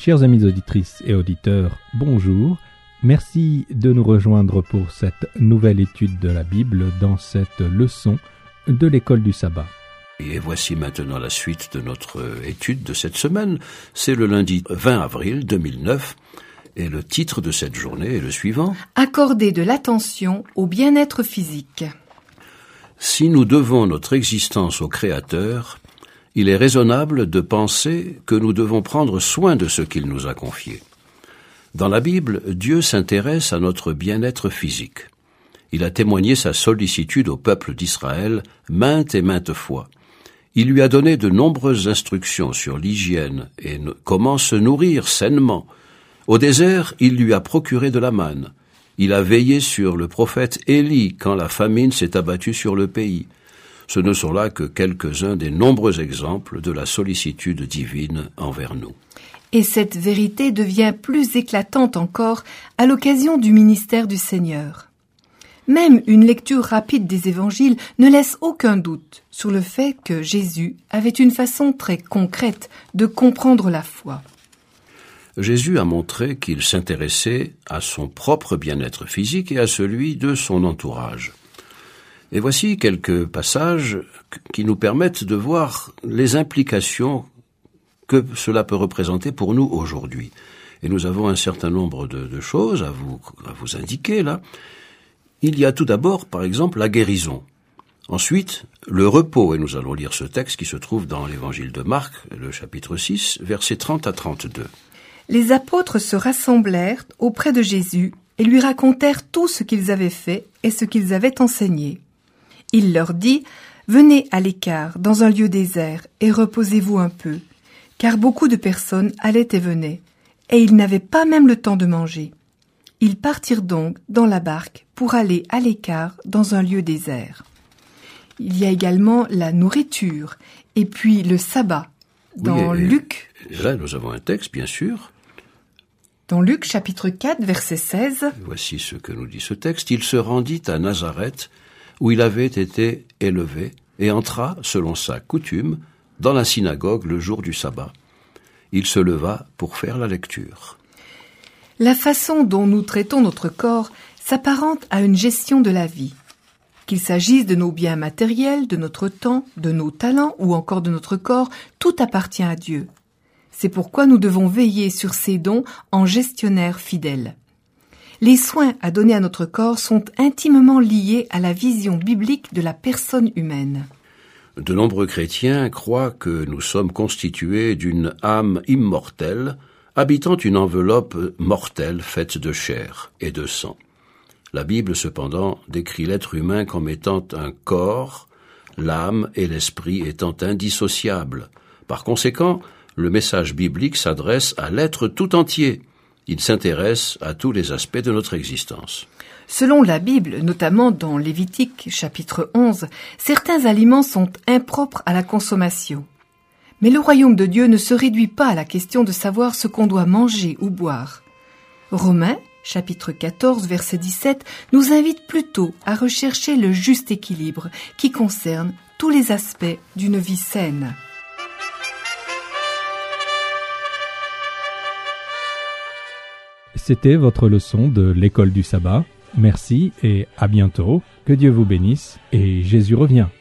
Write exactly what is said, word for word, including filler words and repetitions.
Chers amis auditrices et auditeurs, bonjour. Merci de nous rejoindre pour cette nouvelle étude de la Bible dans cette leçon de l'école du sabbat. Et voici maintenant la suite de notre étude de cette semaine. C'est le lundi vingt avril deux mille neuf et le titre de cette journée est le suivant. Accorder de l'attention au bien-être physique. Si nous devons notre existence au Créateur, il est raisonnable de penser que nous devons prendre soin de ce qu'il nous a confié. Dans la Bible, Dieu s'intéresse à notre bien-être physique. Il a témoigné sa sollicitude au peuple d'Israël maintes et maintes fois. Il lui a donné de nombreuses instructions sur l'hygiène et no- comment se nourrir sainement. Au désert, il lui a procuré de la manne. Il a veillé sur le prophète Élie quand la famine s'est abattue sur le pays. Ce ne sont là que quelques-uns des nombreux exemples de la sollicitude divine envers nous. Et cette vérité devient plus éclatante encore à l'occasion du ministère du Seigneur. Même une lecture rapide des évangiles ne laisse aucun doute sur le fait que Jésus avait une façon très concrète de comprendre la foi. Jésus a montré qu'il s'intéressait à son propre bien-être physique et à celui de son entourage. Et voici quelques passages qui nous permettent de voir les implications que cela peut représenter pour nous aujourd'hui. Et nous avons un certain nombre de, de choses à vous, à vous indiquer là. Il y a tout d'abord, par exemple, la guérison. Ensuite, le repos, et nous allons lire ce texte qui se trouve dans l'évangile de Marc, le chapitre six, versets trente à trente-deux. Les apôtres se rassemblèrent auprès de Jésus et lui racontèrent tout ce qu'ils avaient fait et ce qu'ils avaient enseigné. Il leur dit « Venez à l'écart, dans un lieu désert, et reposez-vous un peu. » Car beaucoup de personnes allaient et venaient, et ils n'avaient pas même le temps de manger. Ils partirent donc dans la barque pour aller à l'écart dans un lieu désert. Il y a également la nourriture, et puis le sabbat. Dans Oui, et, Luc, et là, nous avons un texte, bien sûr. dans Luc chapitre quatre, verset seize, Voici ce que nous dit ce texte. Il se rendit à Nazareth, où il avait été élevé, et entra, selon sa coutume, dans la synagogue le jour du sabbat. Il se leva pour faire la lecture. la façon dont nous traitons notre corps s'apparente à une gestion de la vie. Qu'il s'agisse de nos biens matériels, de notre temps, de nos talents ou encore de notre corps, tout appartient à Dieu. C'est pourquoi nous devons veiller sur ces dons en gestionnaires fidèles. Les soins à donner à notre corps sont intimement liés à la vision biblique de la personne humaine. De nombreux chrétiens croient que nous sommes constitués d'une âme immortelle, habitant une enveloppe mortelle faite de chair et de sang. La Bible, cependant, décrit l'être humain comme étant un corps, l'âme et l'esprit étant indissociables. Par conséquent, le message biblique s'adresse à l'être tout entier. Il s'intéresse à tous les aspects de notre existence. Selon la Bible, notamment dans Lévitique chapitre onze, certains aliments sont impropres à la consommation. Mais le royaume de Dieu ne se réduit pas à la question de savoir ce qu'on doit manger ou boire. Romains chapitre quatorze, verset dix-sept, nous invite plutôt à rechercher le juste équilibre qui concerne tous les aspects d'une vie saine. C'était votre leçon de l'école du sabbat. Merci et à bientôt. Que Dieu vous bénisse et Jésus revient.